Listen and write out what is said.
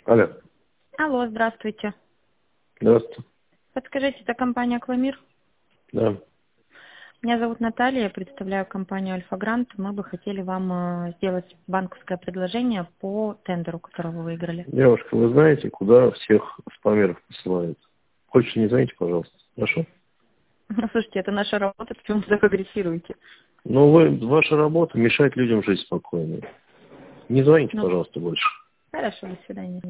Алло. Алло, здравствуйте. Здравствуйте. Подскажите, это компания «Аквамир»? Да. Меня зовут Наталья, я представляю компанию «Альфа-Грант». Мы бы хотели вам сделать банковское предложение по тендеру, который вы выиграли. Девушка, вы знаете, куда всех спамеров посылают? Хочешь, не звоните, пожалуйста. Хорошо? Слушайте, это наша работа, почему вы так агрессируете? Ну, ваша работа мешает людям жить спокойно. Не звоните, пожалуйста, больше. Хорошо, до свидания.